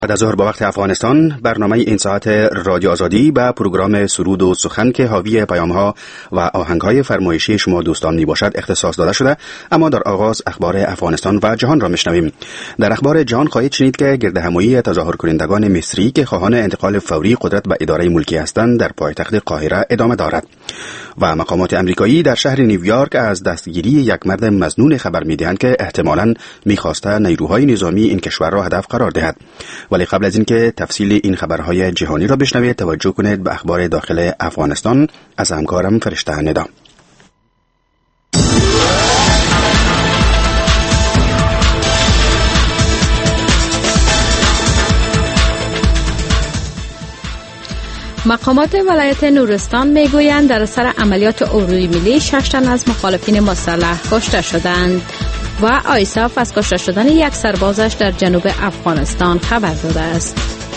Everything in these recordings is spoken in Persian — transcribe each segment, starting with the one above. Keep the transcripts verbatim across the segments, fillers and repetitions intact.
بعد از ظهر با وقت افغانستان برنامه این ساعت رادیو آزادی به پروگرام سرود و سخن که حاوی پیام‌ها و آهنگ‌های فرمایشی شما دوستان میباشد اختصاص داده شده، اما در آغاز اخبار افغانستان و جهان را میشنویم. در اخبار جهان خواهید شنید که گردهمایی تظاهر کنندگان مصری که خواهان انتقال فوری قدرت به اداره ملکی هستند در پایتخت قاهره ادامه دارد و مقامات امریکایی در شهر نیویورک از دستگیری یک مرد مظنون خبر می‌دهند که احتمالاً می‌خواسته نیروهای نظامی این کشور را هدف قرار دهد. ولی قبل از اینکه تفصیل این خبرهای جهانی را بشنوید، توجه کنید به اخبار داخل افغانستان از همکارم فرشته ندا. مقامات ولایت نورستان میگویند در اثر عملیات اردوی ملی شش تن از مخالفین مسلح کشته شدند و آیساف از کشته شدن یک سربازش در جنوب افغانستان خبر داده است.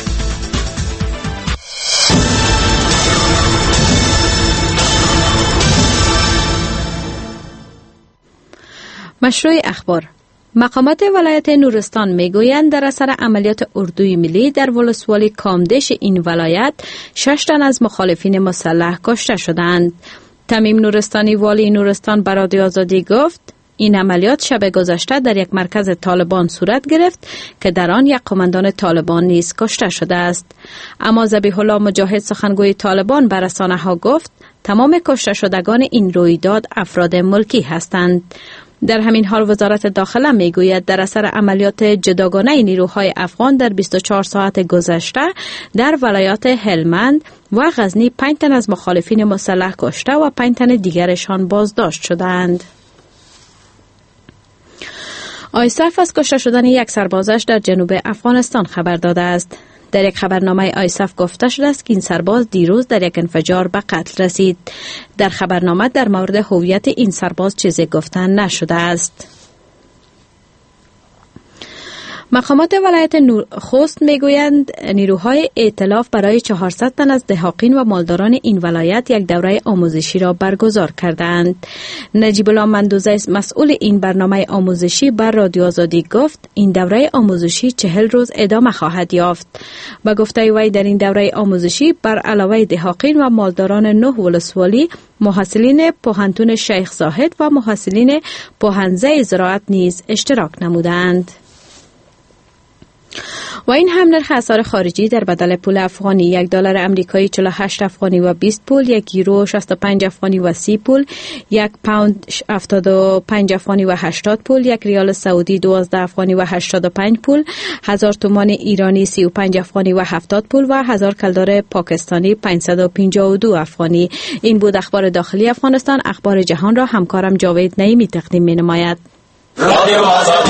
مشروع اخبار. مقامات ولایت نورستان میگویند در اثر عملیات اردوی ملی در ولسوالی کامدش این ولایت شش تن از مخالفین مسلح کشته شدند. تمیم نورستانی والی نورستان به رادیو آزادی گفت این عملیات شب گذشته در یک مرکز طالبان صورت گرفت که در آن یک قماندان طالبان نیز کشته شده است. اما ذبیح الله مجاهد سخنگوی طالبان به رسانه‌ها گفت تمام کشته شدگان این رویداد افراد ملکی هستند. در همین حال وزارت داخله میگوید در اثر عملیات جداگانه نیروهای افغان در بیست و چهار ساعت گذشته در ولایات هلمند و غزنی پنج تن از مخالفین مسلح کشته و پنج تن دیگرشان بازداشت شدند. آیساف از کشته شدن یک سربازش در جنوب افغانستان خبر داده است. در یک خبرنامه آیساف گفته شده است که این سرباز دیروز در یک انفجار به قتل رسید. در خبرنامه در مورد هویت این سرباز چیزی گفته نشده است. مقامات ولایت خوست میگویند نیروهای ائتلاف برای چهارصد تن از دهاقین و مالداران این ولایت یک دوره آموزشی را برگزار کردند. نجیب الله مندوزه مسئول این برنامه آموزشی بر رادیو آزادی گفت این دوره آموزشی چهل روز ادامه خواهد یافت. با گفته وی در این دوره آموزشی بر علاوه دهاقین و مالداران نه ولسوالی، محصلین پوهنتون شیخ زاهد و محصلین پوهنزه زراعت نیز اشتراک نمودند. و این هم نرخ اسعار خارجی در بدل پول افغانی: یک دلار امریکایی چهل و هشت افغانی و بیست پول، یک یورو شصت و پنج افغانی و سی پول، یک پوند هفتاد و پنج افغانی و هشتاد پول، یک ریال سعودی دوازده افغانی و هشتاد و پنج پول، هزار تومان ایرانی سی و پنج افغانی و هفتاد پول و هزار کلدار پاکستانی پانصد و پنجاه و دو افغانی. این بود اخبار داخلی افغانستان. اخبار جهان را همکارم جاوید نعیمی تقدیم می‌نماید. رادیو آزادی.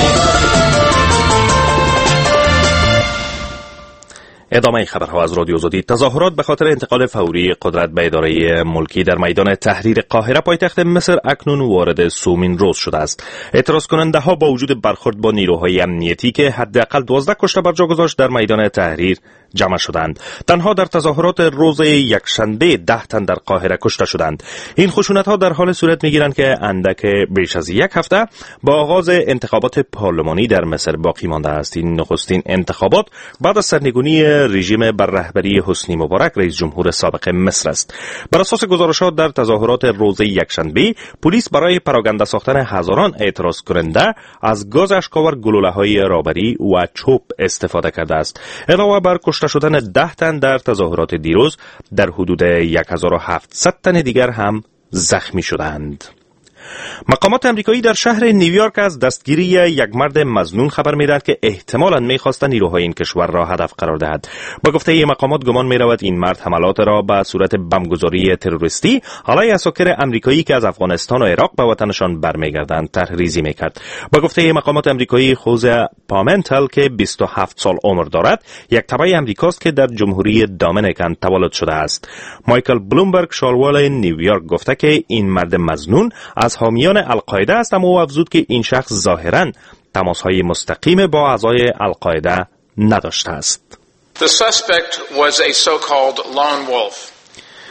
ادامه خبرها از رادیو آزادی. تظاهرات به خاطر انتقال فوری قدرت به اداره ملکی در میدان تحریر قاهره پایتخت مصر اکنون وارد سومین روز شده است. اعتراض کننده ها با وجود برخورد با نیروهای امنیتی که حداقل دوازده کشته بر جا گذاشت در میدان تحریر جمع شدند. تنها در تظاهرات روز یکشنبه ده تن در قاهره کشته شدند. این خشونت ها در حال صورت میگیرند که اندک بیش از یک هفته با آغاز انتخابات پارلمانی در مصر باقی مانده است. این نخستین انتخابات بعد از سرنگونی رژیم بر رهبری حسنی مبارک رئیس جمهور سابق مصر است. بر اساس گزارشات در تظاهرات روز یکشنبه، پلیس برای پراگنده ساختن هزاران اعتراض کننده از گاز اشک‌آور، گلوله‌های رابری و چوب استفاده کرده است. علاوه بر کشته شدن ده تن در تظاهرات دیروز، در حدود هزار و هفتصد تن دیگر هم زخمی شدند. مقامات امریکایی در شهر نیویورک از دستگیری یک مرد مظنون خبر می‌دهد که احتمالاً می‌خواست نیروهای این کشور را هدف قرار دهد. با گفته این مقامات گمان می‌رود این مرد حملات را به صورت بمبگذاری تروریستی علیه اساکر امریکایی که از افغانستان و عراق به وطنشان برمیگردند طرح‌ریزی می‌کرد. با گفته این مقامات امریکایی خوزه پامنتل که بیست و هفت سال عمر دارد، یک تبع امریکاست که در جمهوری دامینیکن تولد شده است. مایکل بلومبرگ شالوال نیویورک گفته که این مرد مظنون از حامیان القاعده است، اما او افزود که این شخص ظاهراً تماس‌های مستقیم با اعضای القاعده نداشته است. The suspect was a so-called lone wolf.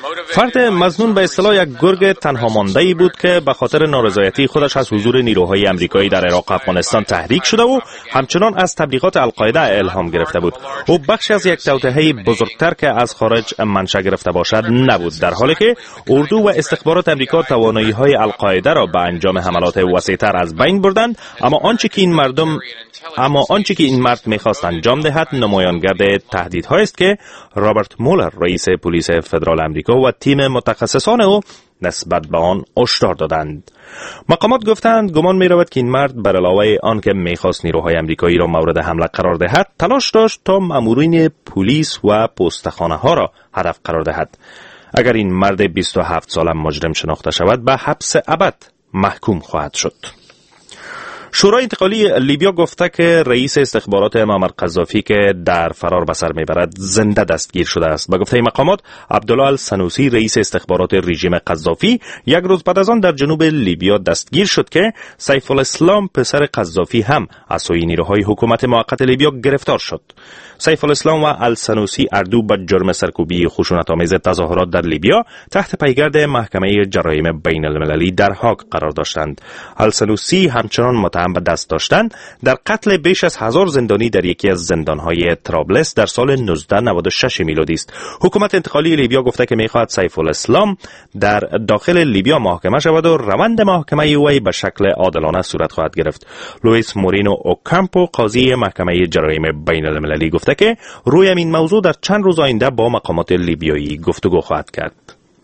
فرد مظنون به اصطلاح یک گرگ تنها مانده‌ای بود که به خاطر نارضایتی خودش از حضور نیروهای آمریکایی در عراق و افغانستان تحریک شده و همچنان از تبلیغات القاعده الهام گرفته بود. او بخشی از یک توطئه بزرگتر که از خارج منشأ گرفته باشد نبود، در حالی که اردو و استخبارات آمریکا توانایی‌های القاعده را به انجام حملات وسیع‌تر از بین بردند. اما آنچه که این مردم اما آنچه که این مرد می‌خواست انجام دهد نمایانگر تهدیدهایی است که رابرت مولر رئیس پلیس فدرال آمریکا و تیم متخصصان او نسبت به آن هشدار دادند. مقامات گفتند گمان می‌رود که این مرد بر علاوه آن که می‌خواست نیروهای آمریکایی را مورد حمله قرار دهد، تلاش داشت تا مامورین پلیس و پستخانه‌ها را هدف قرار دهد. اگر این مرد بیست و هفت ساله مجرم شناخته شود، به حبس ابد محکوم خواهد شد. شورای انتقالی لیبیا گفته که رئیس استخبارات معمر قذافی که در فرار به سر میبرد زنده دستگیر شده است. به گفته مقامات، عبدالله السنوسی رئیس استخبارات رژیم قذافی یک روز بعد از آن در جنوب لیبیا دستگیر شد که سیف الاسلام پسر قذافی هم از سوی نیروهای حکومت موقت لیبیا گرفتار شد. سیف الاسلام و السنوسی اردو به جرم سرکوبی خشونت‌آمیز تظاهرات در لیبیا تحت پیگرد محکمه جرایم بین المللی در هاگ قرار داشتند. السنوسی همچنان متهم به دست داشتن در قتل بیش از هزار زندانی در یکی از زندان‌های طرابلس در سال نوزده نود و شش میلادی است. حکومت انتقالی لیبیا گفته که می‌خواهد سیف الاسلام در داخل لیبیا محاکمه شود و روند محاکمه او به شکل عادلانه صورت خواهد گرفت. لوئیس مورینو اوکامپو قاضی محکمه جرایم بین المللی گفته که روی این موضوع در چند روز آینده با مقامات لیبیایی گفتگو خواهد کرد.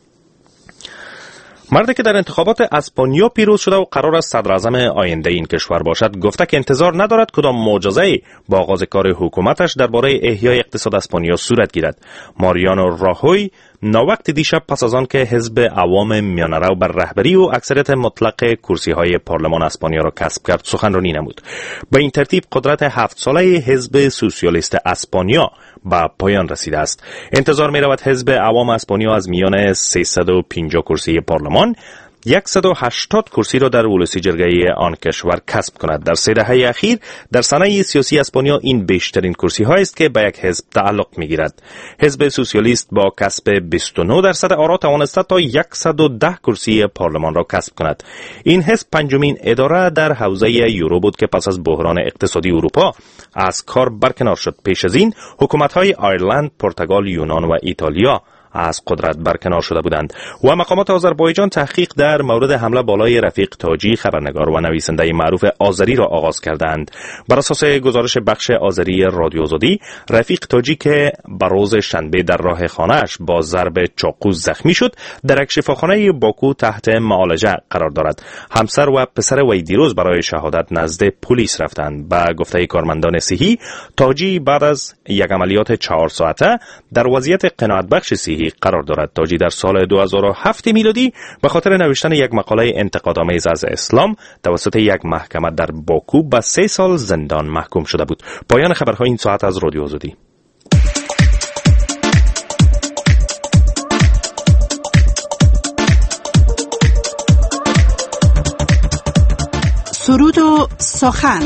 مردی که در انتخابات اسپانیا پیروز شده و قرار است صدر اعظم آینده این کشور باشد، گفته که انتظار ندارد کدام معجزه‌ای با آغاز کار حکومتش درباره احیای اقتصاد اسپانیا صورت گیرد. ماریانو راهوی ناوقت دیشب پس از آن که حزب عوام میانه‌رو بر رهبری و اکثریت مطلق کرسی‌های پارلمان اسپانیا را کسب کرد سخنرانی نمود. به این ترتیب قدرت هفت ساله حزب سوسیالیست اسپانیا به پایان رسیده است. انتظار می‌رود حزب عوام اسپانیا از میان سیصد و پنجاه کرسی پارلمان صد و هشتاد کرسی را در ولسی جرگه آن کشور کسب کند. در سه دهه اخیر در صحنه سیاسی اسپانیا این بیشترین کرسی ها است که به یک حزب تعلق میگیرد. حزب سوسیالیست با کسب بیست و نه درصد آرا توانسته تا صد و ده کرسی پارلمان را کسب کند. این حزب پنجمین اداره در حوزه یورو بود که پس از بحران اقتصادی اروپا از کار برکنار شد. پیش از این حکومت های آیرلند، پرتغال، یونان و ایتالیا از قدرت برکنار شده بودند. و مقامات آذربایجان تحقیق در مورد حمله بالای رفیق تاجی، خبرنگار و نویسنده معروف آذری را آغاز کردند. بر اساس گزارش بخش آذری رادیو آزادی، رفیق تاجی که بر روز شنبه در راه خانه‌اش با ضرب چاقو زخمی شد، در یک شفاخانه باکو تحت معالجه قرار دارد. همسر و پسر وی دیروز برای شهادت نزد پلیس رفتند. به گفته کارمندان صحی، تاجی بعد از یک عملیات چهار ساعته در وضعیت قناعت بخش صحی قرار دارد. تاجی در سال دو هزار و هفت میلادی به خاطر نوشتن یک مقاله انتقادآمیز از اسلام توسط یک محکمه در باکو به سه سال زندان محکوم شده بود. پایان خبرهای این ساعت از رادیو آزادی. سرود و سخن.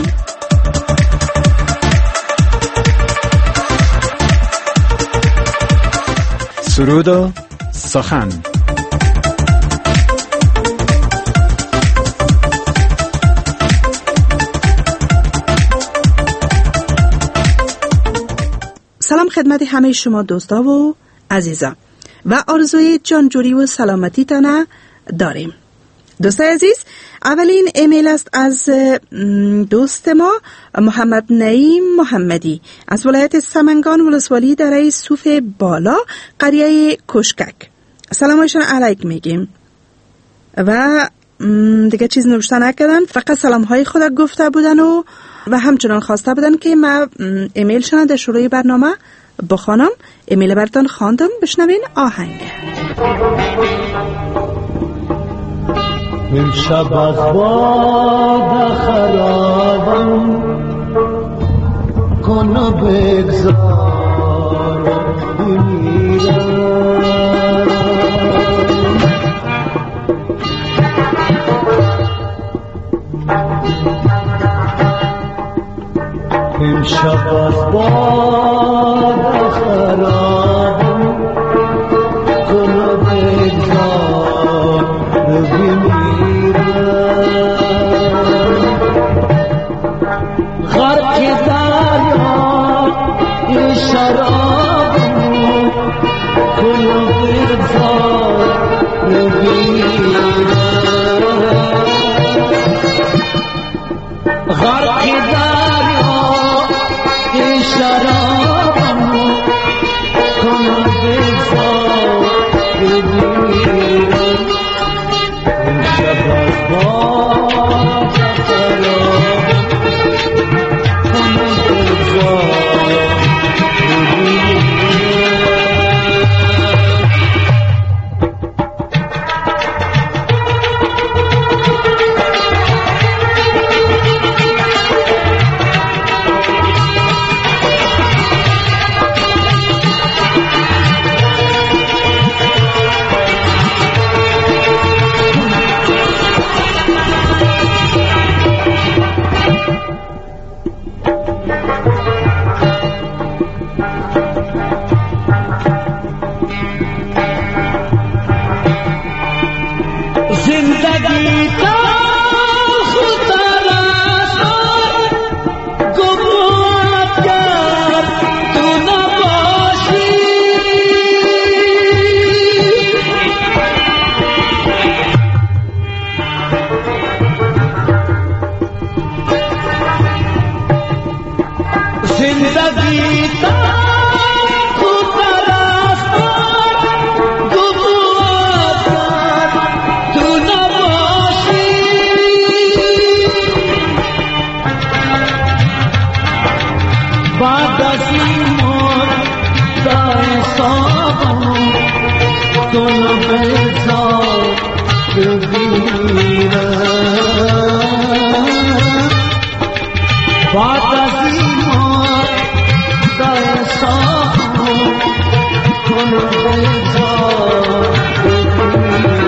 سرود و سخن. سلام خدمت همه شما دوستا و عزیزا و آرزوی جانجوری و سلامتی تانه داریم. دوستای عزیز، اولین ایمیل است از دوست ما محمد نعیم محمدی از ولایت سمنگان، ولسوالی دره صوف بالا، قریه کشکک. سلامشان علیک میگیم و دیگه چیز نوشته نکردن، فقط سلام های خود گفته بودن و و همچنان خواسته بودن که ما ایمیل شان در شروع برنامه بخوانم. ایمیل براتون خواندم، بشنوین آهنگ. امشب از باد خرابم کن و بگذار بمیرم. امشب از باد خرابم کن و خرابم کنو بذار بگیرم غرق دریا شرابم کنو بذار بگیرم این شب از باد خرابم کنو بذار زندگی تا خود رسان گمراه کرد تو نباشی زندگی تا بعد از این مرد دای صابم کنو بذار بگیرم بعد از این مرد دای صابم کنو بذار بگیرم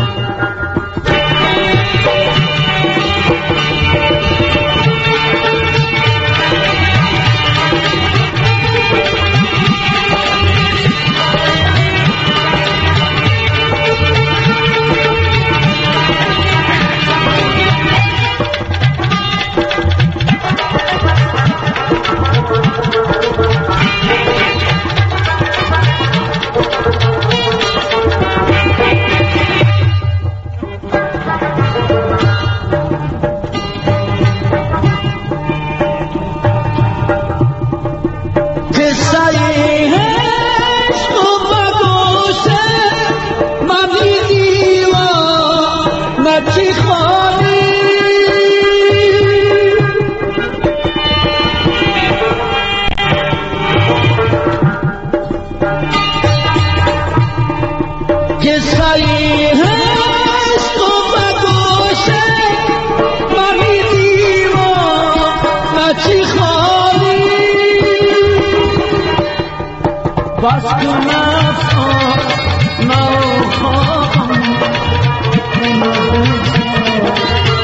بس کن افسان نوخواهم کنو بذار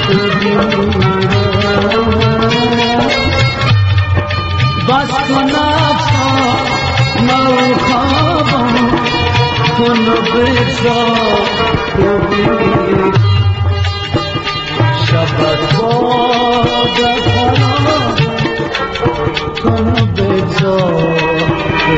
بگیرم بس کن افسان نوخواهم کنو بذار بگیرم شب از باد خرابم کنو بذار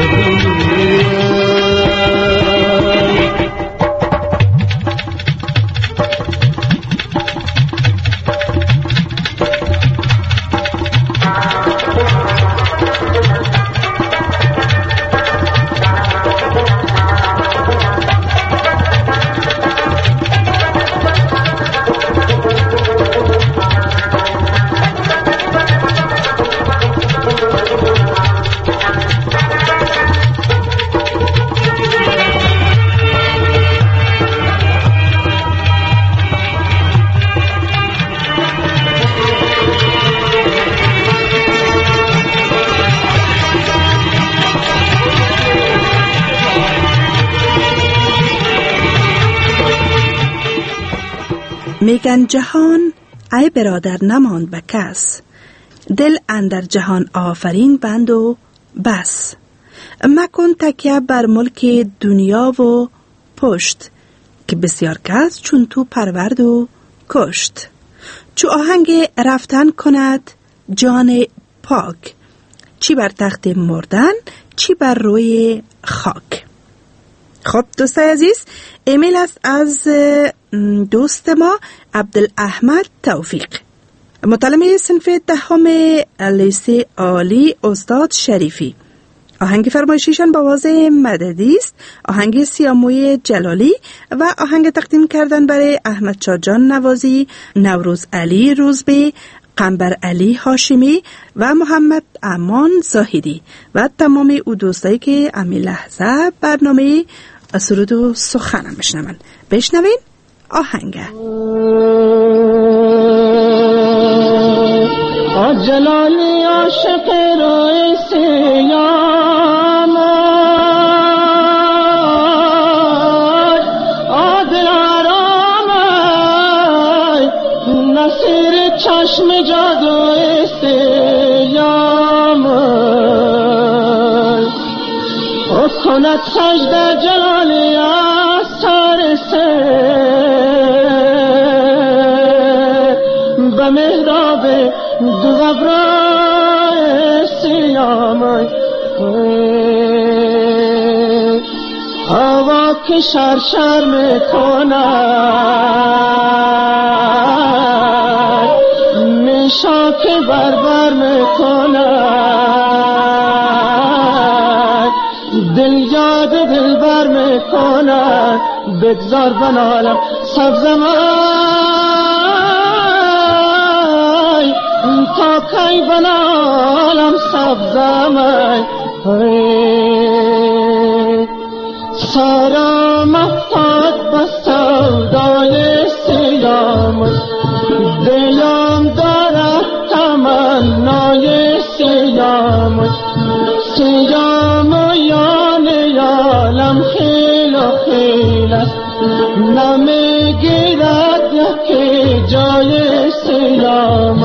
میگن جهان ای برادر نماند به کس، دل اندر جهان آفرین بند و بس. مکن تکیه بر ملک دنیا و پشت، که بسیار کس چون تو پرورد و کشت. چو آهنگ رفتن کند جان پاک، چی بر تخت مردن هرچی بر روی خاک. خب دوستای عزیز، ایمیل است از دوست ما عبدالاحمد توفیق، متعلم صنف دهم لیسه عالی استاد شریفی. آهنگ فرمایشیشان با آواز مددی است، آهنگ سیاموی جلالی، و آهنگ تقدیم کردن برای احمد شاجان نوازی، نوروز علی روزبی، قنبر علی هاشمی و محمد امان زاهدی و تمام او دوستایی که امی لحظه برنامه سرود و سخنم بشنون. بشنوین آهنگ. جلالی عاشق روی سیام، عادل آرام، نصیر چشم جادوی سیام، او کند سجده جلالی آثار سر به محراب دو غبرای سیام. هوا که شرشر میکند، میشا که بربر میکند، دل یاد دل بر میکند، بگذار بنالم سبزم تا کی بنالم سبزم. سرم افتاد به سودای سیام، دلم دارد تمنای سیام. سیام یان یالم خیل و خیل است، نمیگیرد یکی جای سیام.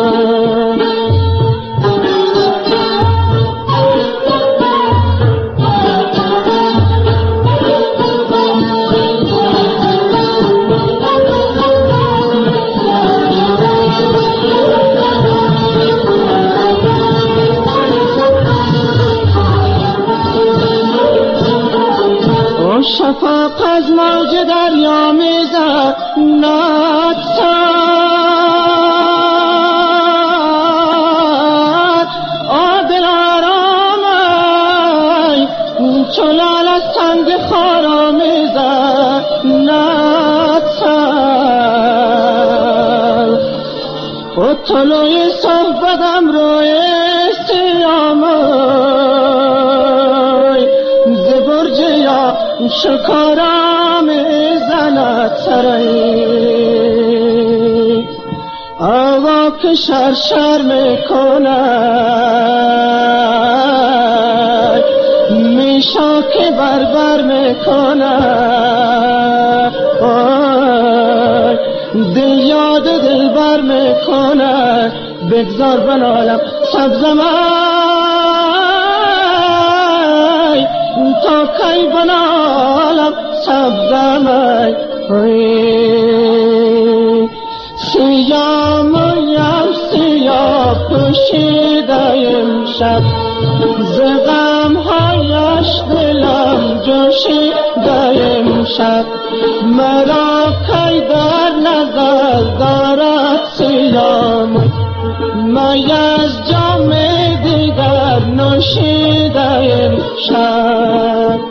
شفاق از موج دریا میزد نتسد، عادل آرامای چلال از سنگ خارا میزد نتسد. و طلوع صحبتم روی سیامای زبرج یا شکارا میزند سرایی، هوا که شرشر میکند، میشا که بربر میکند، دل یاد دل بر میکند، بگذار بنالم سبزم تا کی بنالم سبزم. سیام یم سیاه پوشیده امشب، ز غم هایش دلم جوشیده امشب. مرا کی در نظر دارد سیام، می از جام دیگر نوشیده امشب.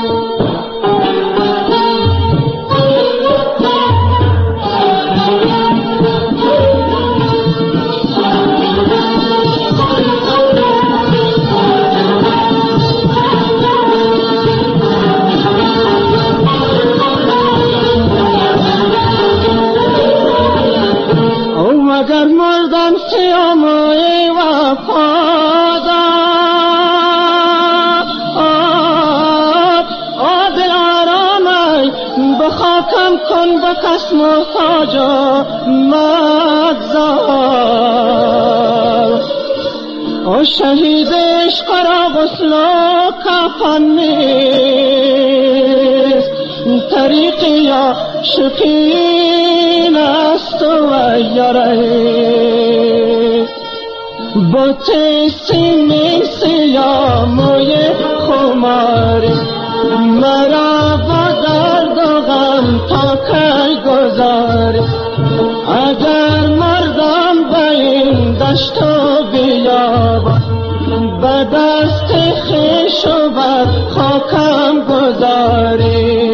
اگر مردم سیاموی وفادار، عادل آرامای به خاکم کن به کس محتاج مگذار. او شهید عشق را غسل و کفن نیست، طریق یا شکین است و یاره. بوت سیمی قیاموی خماری مرا با درد و غم تا کی گذاری اگر مردم به این دشت و بیابان به دست خویش و بر خاکم گذاری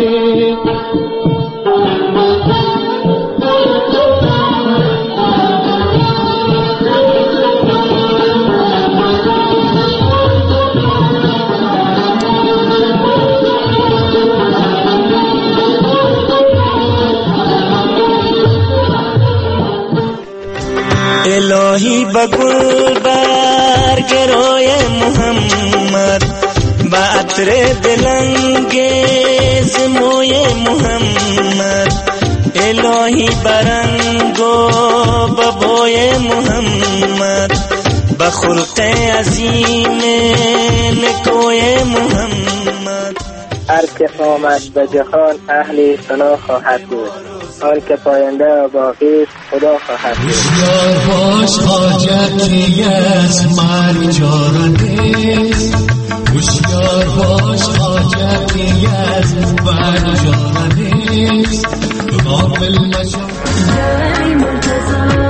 الهی بگل برگ روی محمد با عطر دلانگیز موی محمد الهی برنگو ببوی محمد با خلق عظیم نکوی محمد هر که آمد به جهان اهل ثنا خواهد بود آن که پاینده و باقی است خدا خواهد بود هوشیار باش حاجتی از مرگ جانست هوشیار باش حاجتی از مرگ جانست غافل مشو ای مرتضی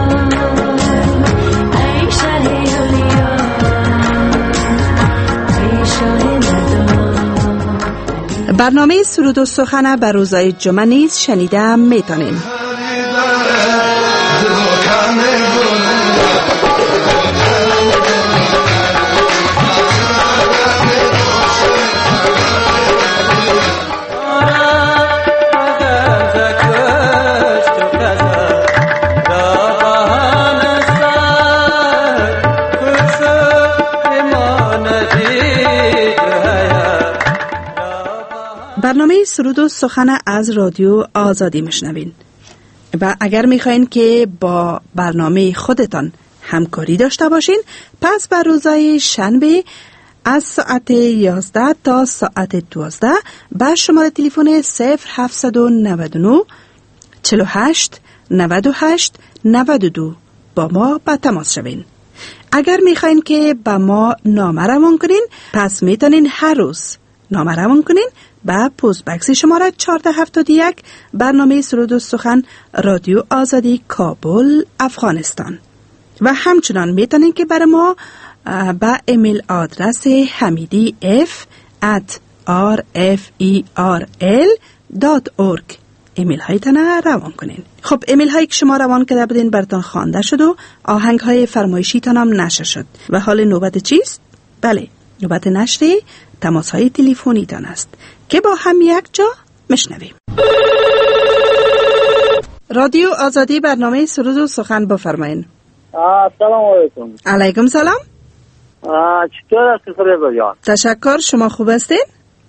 ای شه اولیا ای شه برنامه سرود و سخن بر روزهای جمعه نیز شنیده میتونیم. برنامه سرود و سخن از رادیو آزادی میشنوین و اگر میخواین که با برنامه خودتان همکاری داشته باشین پس بر روزهای شنبه از ساعت یازده تا ساعت دوازده با شماره تلفن صفر هفتصد و نود و نه چهل و هشت نود و هشت نود و دو با ما به تماس شوین. اگر میخواین که با ما نامه روان کنین پس میتونین هر روز نامه روان کنین با پست بکس شماره چهارصد و هفتاد و یک برنامه سرود و سخن رادیو آزادی کابل افغانستان و همچنان میتونین که برای ما با ایمیل آدرس حمیدی اف ات آر اف ای آر ال دات اورگ ایمیل هایتان روان کنین. خب ایمیل هایی که شما روان کرده بودین براتون خوانده شد و آهنگ های فرمایشی تان هم نشر شد و حال نوبت چیست؟ بله نوبت نشر تماس های تلفنی تان است که با هم یک جا مشنویم. رادیو آزادی برنامه سرود و سخن بفرمایین. سلام علیکم. علیکم سلام. چطور هستی فریبا جان؟ تشکر. شما خوب هستین؟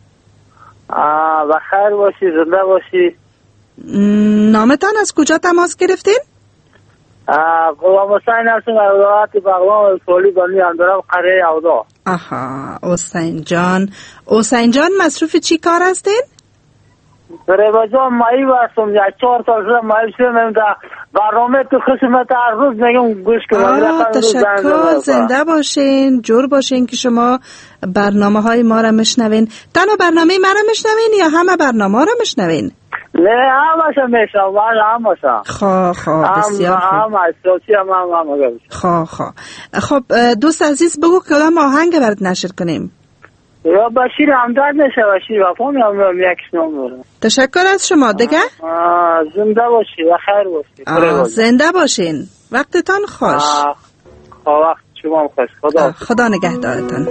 بخیر باشی، زنده باشی. نامتان از کجا تماس گرفتین؟ غلام حسین هستم از ولایت بغلان فولی بنی اندراب قریه اودا. آها حسین جان. حسین جان مصروف چی کار هستین؟ فریبا جان مایی بستم یک چهار سال شده مایی شدم در برنامه تو خدمت هر روز میگم گوش کنم. تشکر. زنده باشین، جور باشین که شما برنامه های ما را مشنوین. تنها برنامه ما را مشنوین یا همه برنامه را مشنوین؟ نه همشا میشنم همشا. خواه خواه بسیار خوب. همه سوچی هم هم هم خواه خواه. خب دوست عزیز بگو کدام آهنگ برات نشر کنیم؟ یا بشیر همدرد نشه بشیر وفا میام یکیش نام برم. تشکر از شما. دیگه زنده باشی و خیر باشی. زنده باشین. وقتتان خوش. وقت شما خوش. خدا خدا نگهدارتان.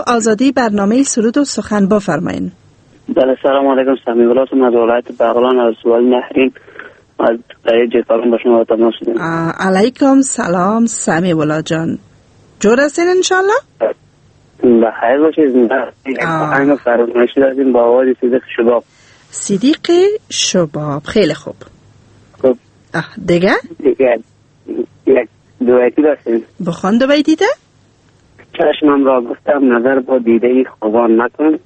آزادی برنامه سرود و سخن بفرمایید. بله سلام علیکم. سمی ولاتون از ولایت بغلان از سوال نهرین از قریه جیتارون با شما تماس شدیم. علیکم سلام سمی ولا جان، جور هستین انشالله؟ بخیر باشید. آهنگ فرمایشی داریم با آواز صدیق شباب. صدیق شباب خیلی خوب. خوب دیگه؟ دیگه یک دو بیتی داشتیم. بخوان دو بیتی ده؟ چشمم را گفتم نظر با دیده ای خوبان نکن.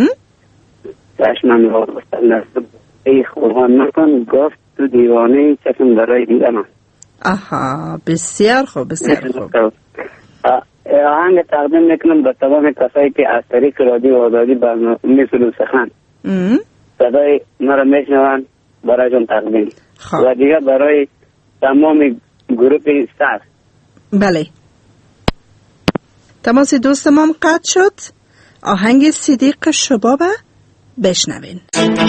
چشمم را گفتم نظر با دیده ای خوبان نکن، گفت تو دیوانه چشم برای دیدن. آها بسیار خوب بسیار خوب. آهنگ تقدیم میکنم به تمام کسایی که از طریق رادیو آزادی برنامه سرود و سخن صدای مرا میشنوند، برایشون تقدیم. و دیگه برای تمام گروپ سر. بله تماس دوستمان قطع شد. آهنگ صدیق شباب بشنوین.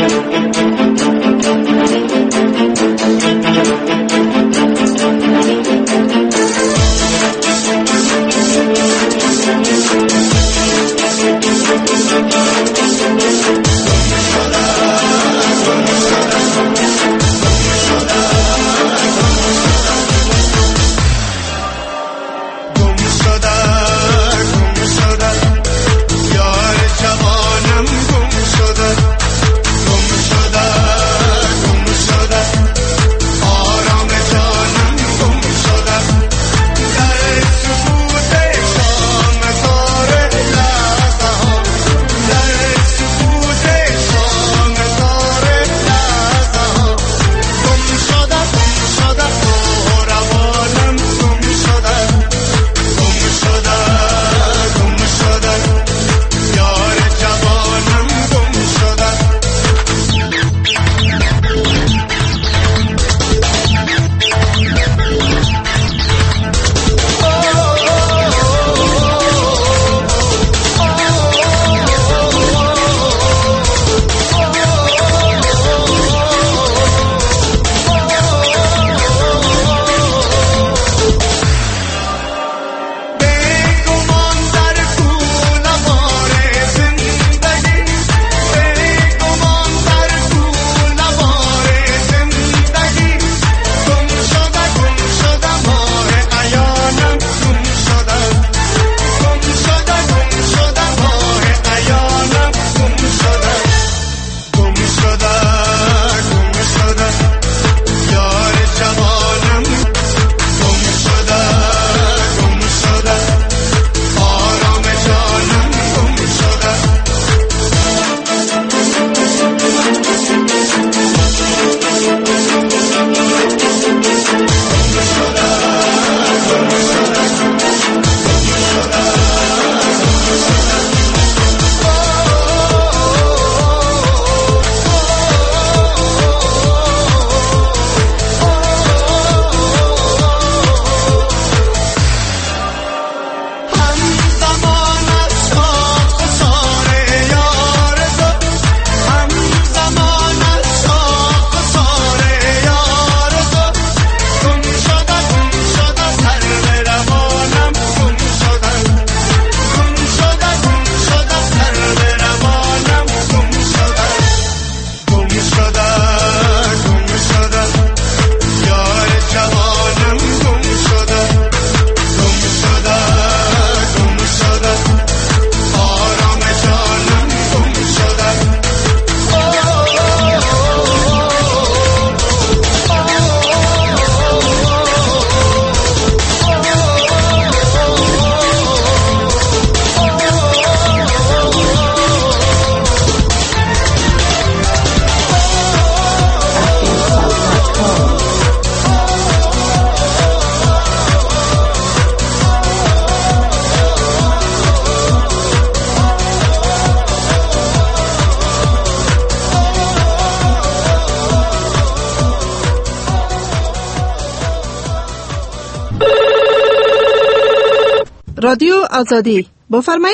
رادیو آزادی بفرمایید.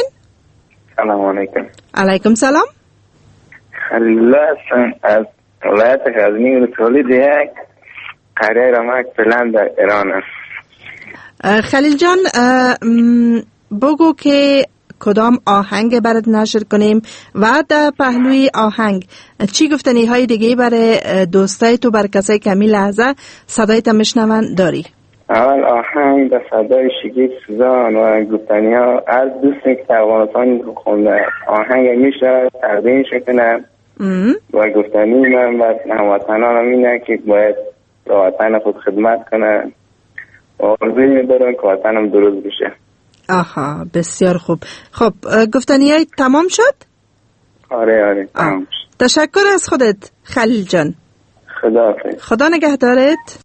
سلام علیکم. علیکم سلام. خلیل الله هستم از ولایت غزنی و تولید یک قریه رمک فلان در ایران است. خلیل جان بگو که کدام آهنگ برات نشر کنیم و در پهلوی آهنگ چی گفتنی های دیگه برای دوستای تو، بر کسایی که می لحظه صدای تا میشنون داری؟ اول آهنگ به صدای شگیف سوزان و گفتنی ها از دوستی که افغانستان خونده آهنگ میشه تقدیم شکنم و گفتنی من و هموطنانم اینه که باید به وطن خود خدمت کنه و آرزوی میدارم که وطنم درست بشه. آها بسیار خوب. خب گفتنی های تمام شد؟ آره آره تمام شد. تشکر از خودت خلیل جان. خدا حافظ. خدا نگهدارت.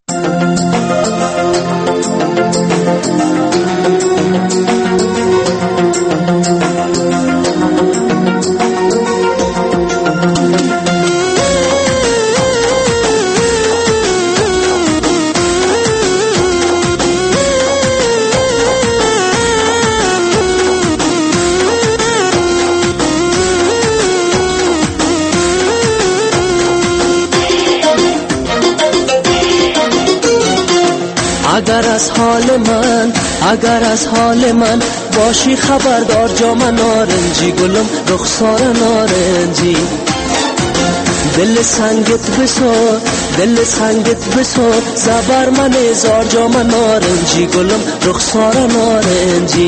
اگر از حال من اگر از حال من باشی خبردار جام نارنجی گلم رخسار نارنجی دل سنگت بسار دل سنگت بسار زبر من ازار جام نارنجی گلم رخسار نارنجی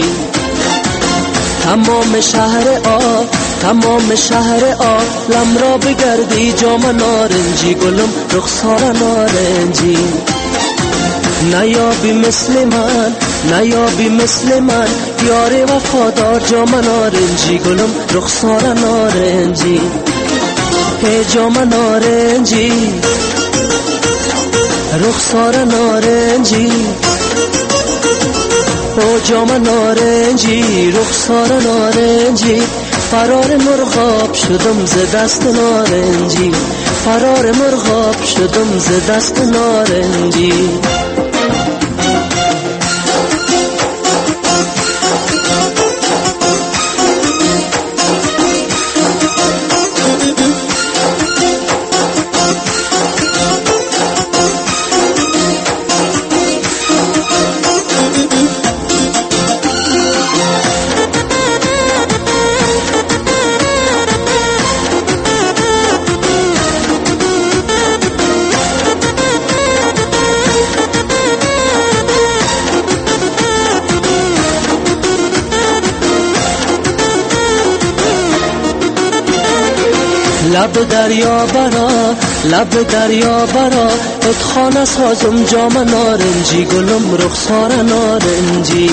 تمام شهر آب تمام شهر آب لم را بگردی جام نارنجی گلم رخسار نارنجی نیابی مثل من نیابی مثل من یار وفادار جام نارنجی گلم رخسار نارنجی هی جام نارنجی رخسار نارنجی او جام نارنجی رخسار نارنجی فرار مرغاب شدم ز دست نارنجی فرار مرغاب شدم ز دست نارنجی لب دریا برا لب دریا برا اتخانه سازم جام نارنجی گلم رخسار نارنجی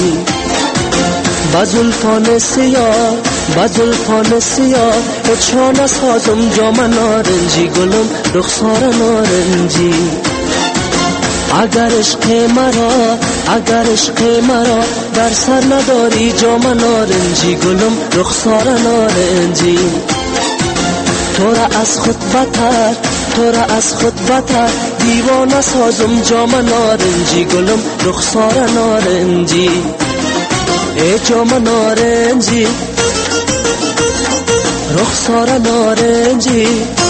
بزلفان سیاه بزلفان سیاه اتخانه سازم جام نارنجی گلم رخسار نارنجی اگر عشق مرا اگر عشق مرا در سر نداری جام نارنجی گلم رخسار نارنجی تو را از خود بتر تو را از خود بتر دیوانه سازم جام نارنجی گلم رخسار نارنجی ای جام نارنجی رخسار نارنجی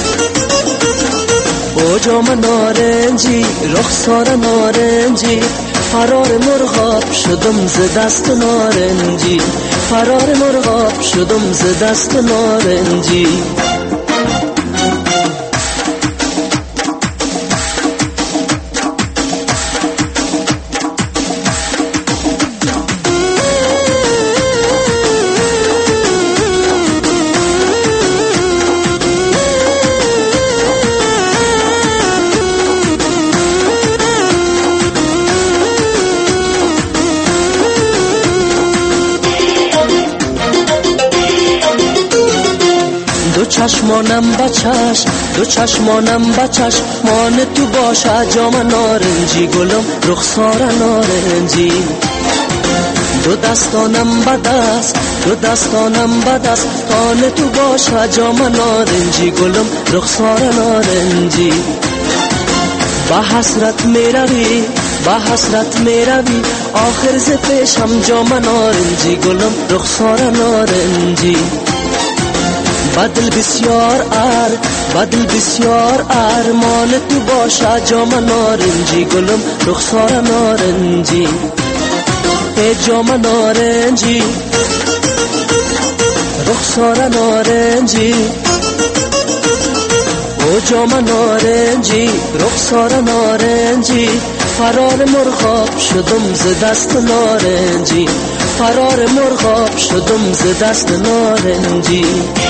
او جام نارنجی رخسار نارنجی فرار مرغاب شدم ز دست نارنجی فرار مرغاب شدم ز دست نارنجی چشمانم بچش دو چشمانم بچش مان تو باشه جام نارنجی گلم رخسار نارنجی دو دستانم بدست دو دستانم بدست تان تو باشه جام نارنجی گلم رخسار نارنجی با حسرت میروی با حسرت میروی آخر ز پیشم جام نارنجی گلم رخسار نارنجی بدل بسیار ار بدل بسیار ارمان تو باشه جام نارنجی گلم رخسار نارنجی ای جام نارنجی رخسار نارنجی او جام نارنجی رخسار نارنجی فرار مرغاب شدم ز دست نارنجی فرار مرغاب شدم ز دست نارنجی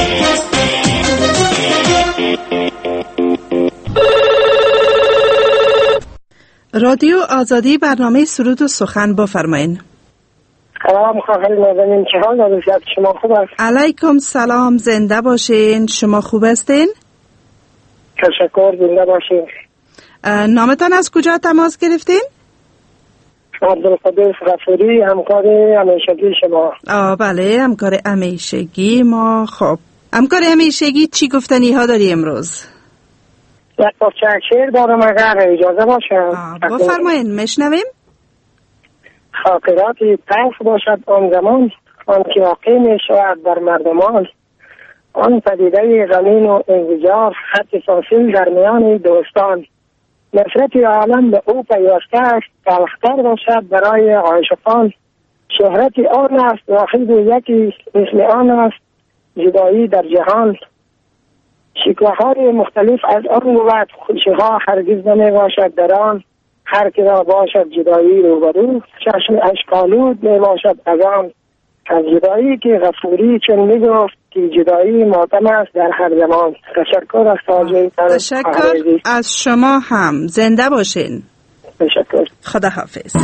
رادیو آزادی برنامه سرود و سخن بفرمایین. سلام خواهر نازنین، چه حال دارید؟ شما خوب است؟ علیکم سلام، زنده باشین. شما خوب هستین؟ تشکر، زنده باشین. نامتان از کجا تماس گرفتین؟ عبدالقدس غفوری، همکار همیشگی شما. آه بله، همکار همیشگی ما. خب همکار همیشگی چی گفتنی ها داری امروز؟ یک پارچه شعر دارم اگر اجازه باشه. بفرمایین، مشنویم. خاطراتی تلخ باشد آن زمان، آن که واقع می شود در مردمان، آن پدیده غمین و انزجار، خط فاصل در میان دوستان، نفرت عالم به او پیوسته است، تلختر باشد برای عاشقان، شهرت آن است واحد یکی مثل آن است جدایی در جهان، شکوه‌های مختلف از آن بود، خوشی‌ها هرگز نمی باشد در آن، هر که را باشد جدایی روبرو، چشم اشکالود می باشد از آن، از جدایی که غفوری چون می گفت که جدایی ماتم است در هر زمان. تشکر از توجه. تشکر از شما هم، زنده باشین. تشکر. خدا حافظ.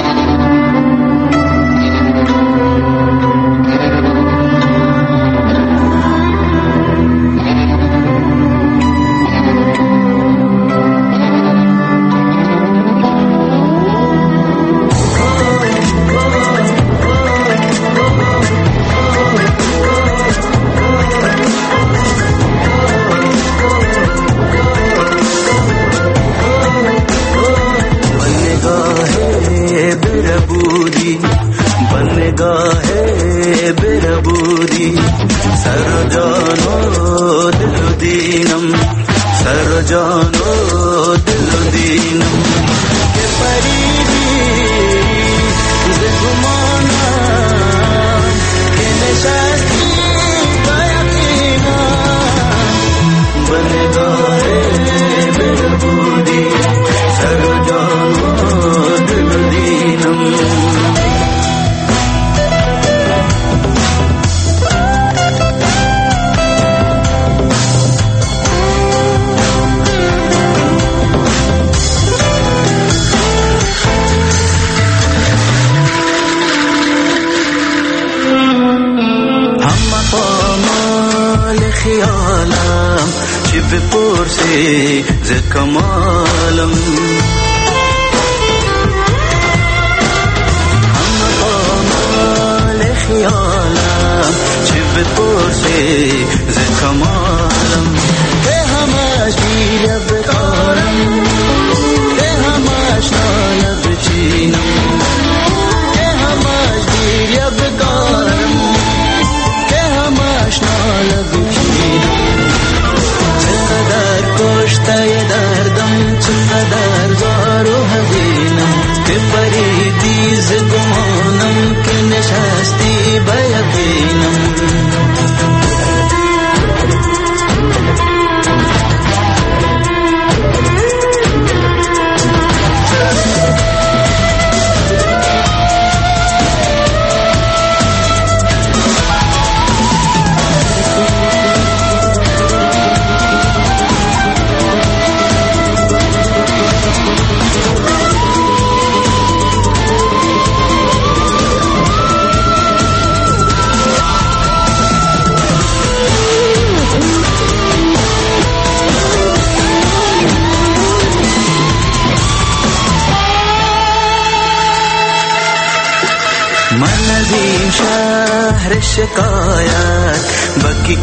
شکایت بکی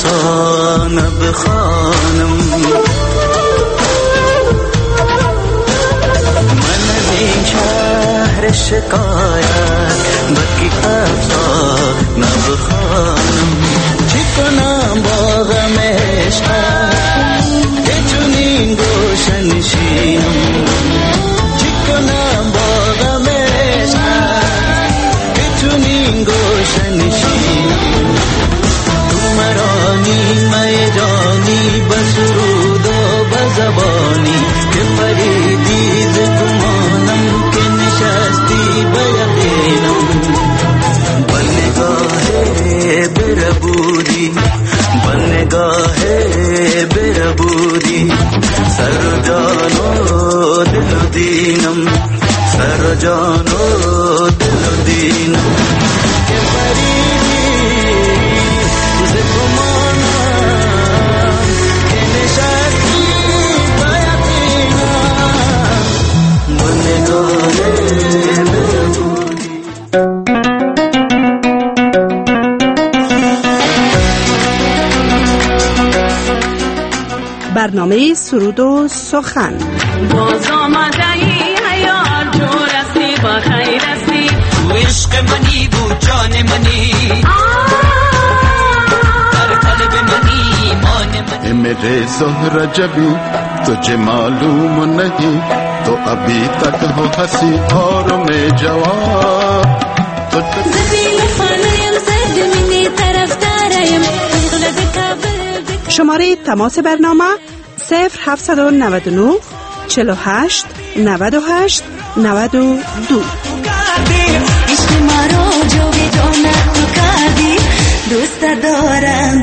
افسانه بخوانم، من از این شهر شکایت بکی افسانه بخوانم، چی کنم با غم عشقت که چنین گوشه نشینم، چی کنم با غم عشقت که چنین گوشه نشینم. جان و دل و دینم که فریدی ز گمانم که نشستی با یقینم با نگاه برنامه سرود و سخن. باز آمده ای حیال جورستی با خیرستی تو عشق منی بود جان منی در قلب منی ایمان منی میرے زهر رجبی تجھے معلوم نہیں تو ابھی تک ہو ہنسی اور میں جوان زبیل خانه‌ام زد منی طرف دارم اغلب کابل شماره تماس برنامه صفر هفتصد و نود و نه چهل و هشت نود و هشت نود و دو. عشق ما رو جاودانه تو کردی دوست دارم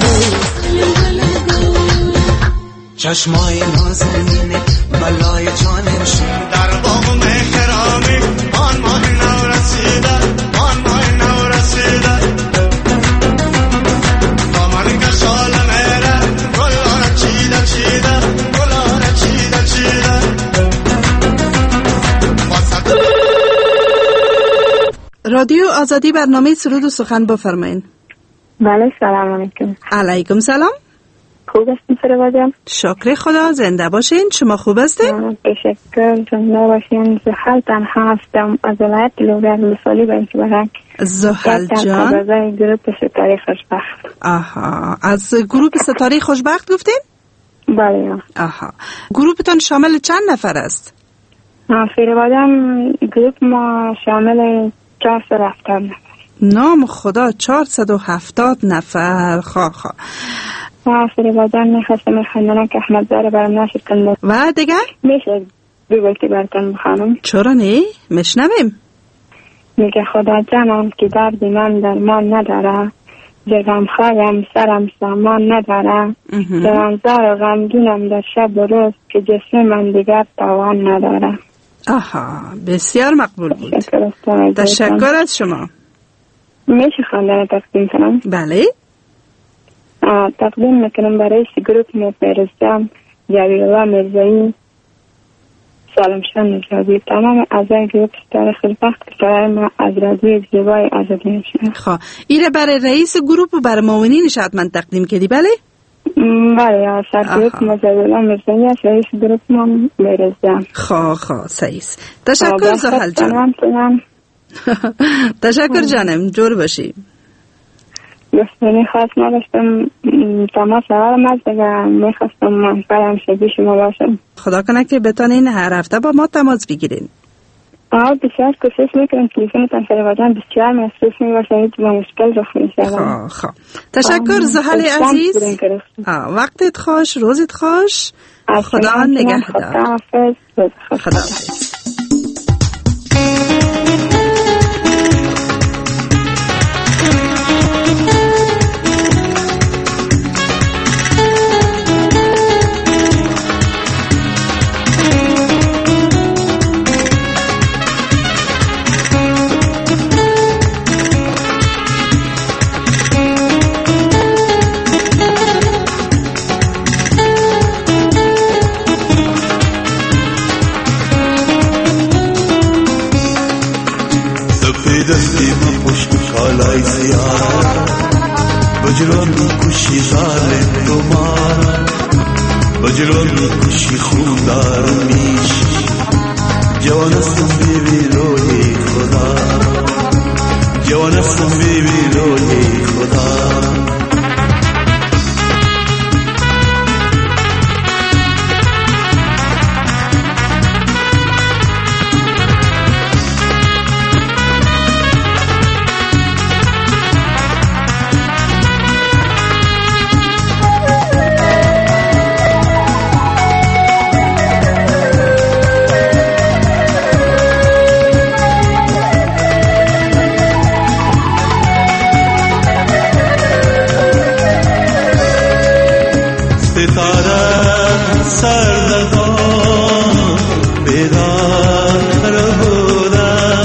چشمای نازنینه بلای جانم شد در باغ مهرامی آن ماه نو رسیده آن ماه نو رسیده دامن کشال میره گلاره چیده چیده گلاره چیده چیده رادیو آزادی برنامه سرود و سخن بفرمایید. بله سلام علیکم. علیکم سلام. خوب هستین فروا جان؟ شکر خدا. زنده باشین. شما خوب هستین؟ تشکر. زنده باشین. زحل تنها هستم از ولایت لوگر مثالی باید که برک زحل جان از گروپ ستاره خوشبخت. آها از گروپ ستاره خوشبخت گفتین؟ بله. آها گروپتان شامل چند نفر است؟ فروا جان گروپ ما شامل چهارصد و هفتاد نفر. نام خدا چهارصد و هفتاد نفر. خواه خواه ما فروا جان میخواستم خواندنه که احمد زاره برام نشد کنده و دیگر؟ میشه بگویتی براتون بخوانم؟ چرا نه؟ مشنویم. میگه خدا جانم که درد من درمان نداره جگم خواهیم سرم سامان نداره جوانزار و غمگینم در شب و روز که جسم من دیگر توان نداره. آها بسیار مقبول بود. تشکر از شما. میشه خواندن تقدیم کنم؟ بله. تقدیم میکنم برای گروپ مپرستم جاوید الله مرزایی سالم شان نجابی تمام اعضای گروپ ستاره خوشبخت که برای ما از رادیو زیبای آزادی میشن. خب ایره برای رئیس گروپ و برای معاونینش حتما تقدیم کردی بله؟ بله سر گروپ ما جاوید الله مرزایی است رئیس گروپ ما مرزایی. خب خب صحیح. تشکر زحل جان. تشکر جانم. جور باشی. گفتنی خواست نداشتم تماس اولم از دیگه میخواستم منفرم شدی شما باشم. خدا کنه که بتانین هر هفته با ما تماس بگیرین. آه بسیار کوشش میکنم تلفنتان فرواجان بسیار مصروف میباشم هیچ با مشکل رخ میشم. خب خب تشکر زحل عزیز. وقتت خوش روزت خوش. خدا نگهدار. خداحافظ. خداحافظ. دستی ما پشت خالای زیاد بجران کشی ظالم دومار بجران کشی خوددار میش جوانستم بیبی روی خدا جوانستم بیبی روی خدا سردگان بیدار بودن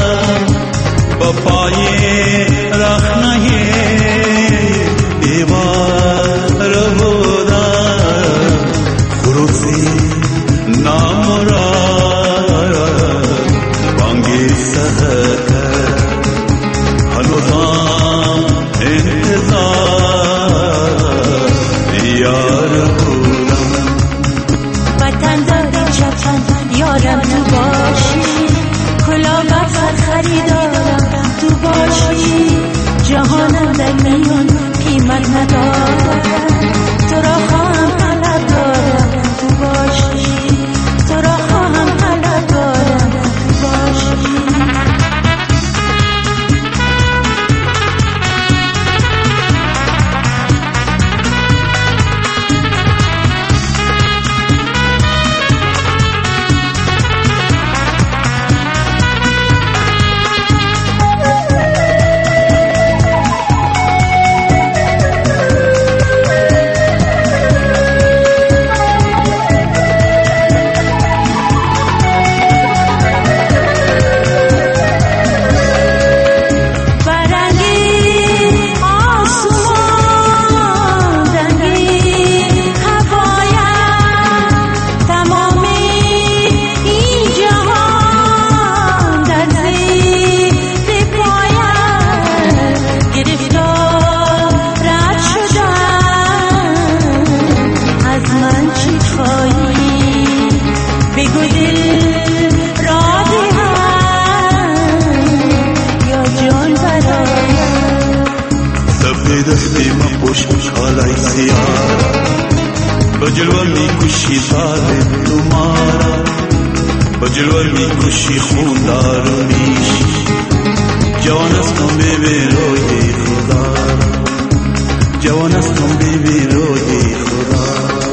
جلوه میکشی ظالم تو مارا، با جلوه میکشی خون دارو میشی. جوان است کن ببین روی خدا، جوان است کن ببین روی خدا.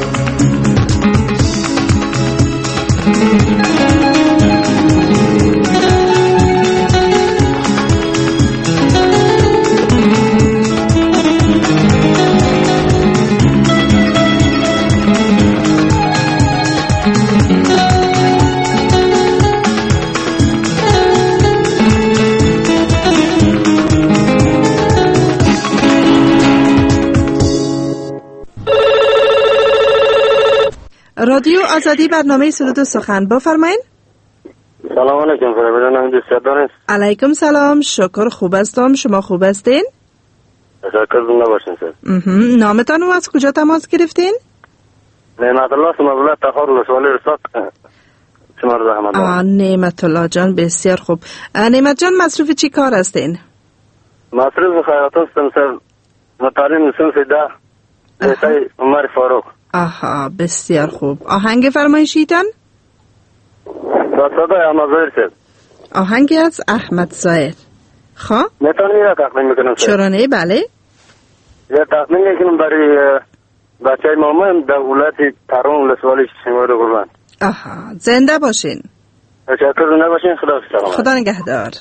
رادیو آزادی برنامه سرود و سخن بفرمایید. سلام علیکم فرزانم، نام دوست دارید؟ علیکم سلام، شکر خوب هستم. شما خوب هستین؟ تشکر زنده باشین سر. نامتان و از کجا تماس گرفتین؟ نعمت الله سمبولت تخار ولسوالی رساق شما رو زحمت دارم. آه نعمت الله جان، بسیار خوب. نعمت جان مصروف چی کار هستین؟ مصروف خیرات هستم سر، مطالعه صنف ده لیسه عمر فاروق. آها بسیار خوب. آهنگ فرمایشیتان؟ با صدای احمد ظاهر سر. آهنگی از احمد ظاهر. خواه؟ میتونی یا تقدیم میکنم سر؟ چرا نه؟ بله یا تقدیم میکنم برای بچه مامان در ولایت تهران ولسوالی شما رو قربان. آها زنده باشین. تشکر زنده باشین. خدا سلامت. خدا نگهدار.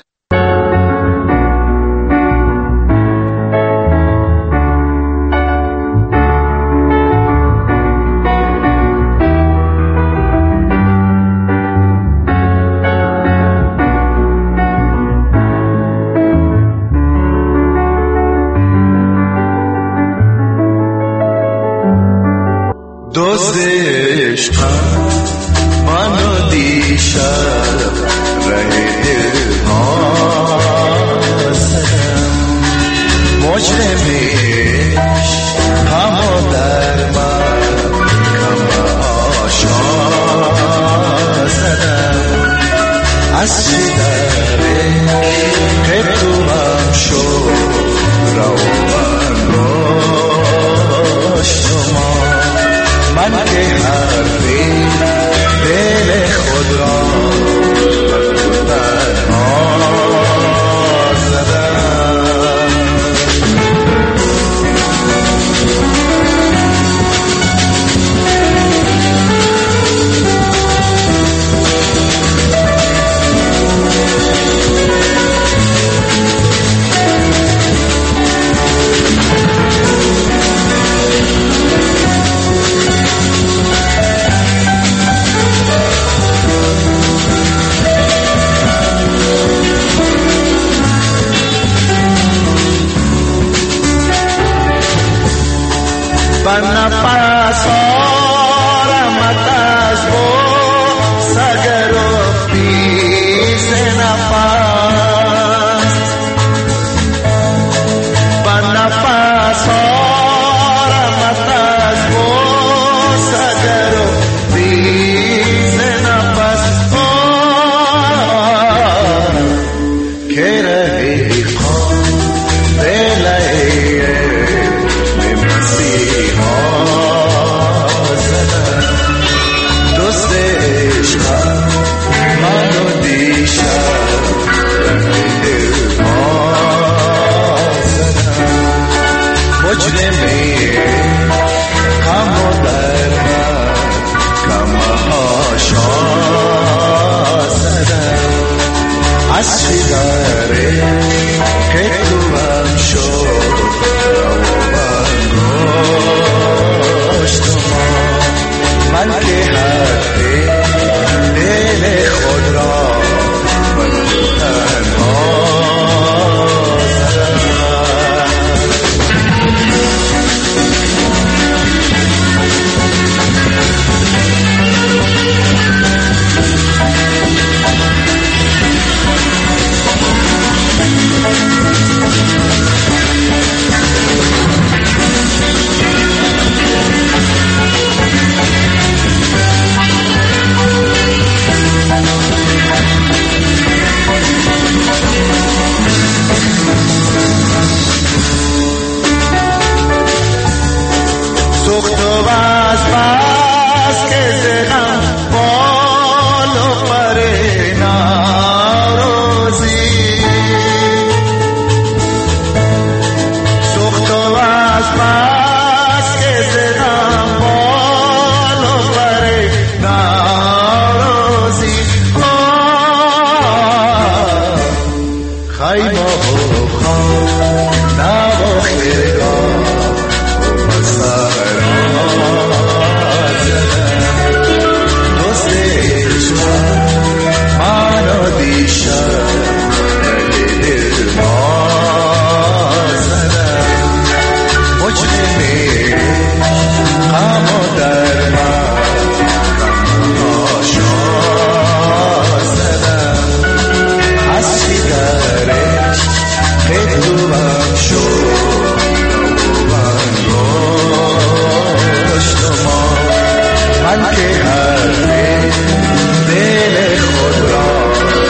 دوستش منو دیشب ره دل ها زدم، مجرمش همو در من کم آشا زدم. از چی دره که تو هم شد روان باش شما، من که حرفی دل خود را از تو تنها زدم. من که هر دل خود را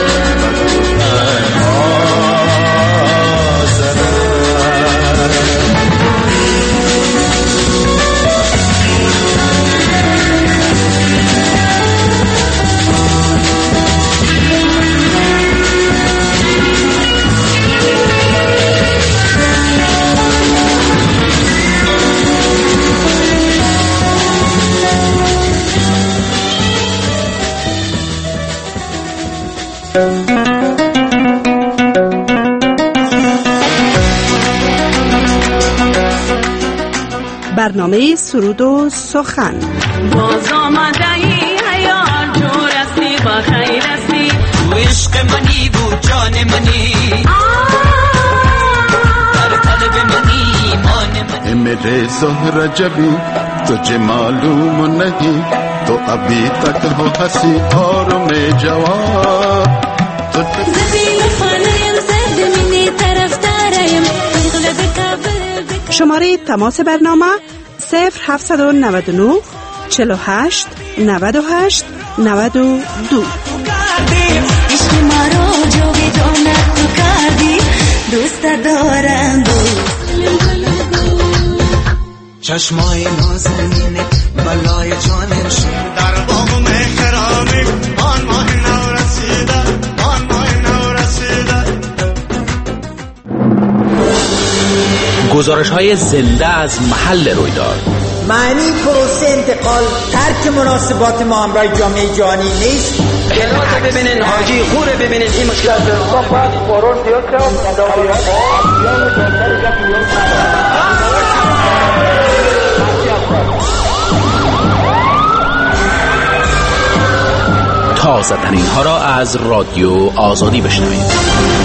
برنامه سرود و سخن. باز آمده ای حیال جور استی با خیر استی تو عشق منی بود جان منی در قلب منی ایمان منی मेरे ज़ोहरा जबी तुझे मालूम नहीं तो अभी तक हो हंसी और मैं जवान شماره تماس برنامه صفر هفتصد و نود و نه چهل و هشت نود و هشت نود و دو. عشق ما رو جاودانه تو کردی دوست دارم چشمای نازنینه بلای جانم شد در باغ مهرانی آن ماه نو رسیده آن ماه نو رسیده. گزارش های زنده از محل رویداد. معنی پروسه انتقال ترک مناسبات ما همراه جامعه جهانی نیست. جنات ببینین حاجی خوره ببینین این مشکلات رو باید قرار زیاد تازه ترین ها را از رادیو آزادی بشنوید.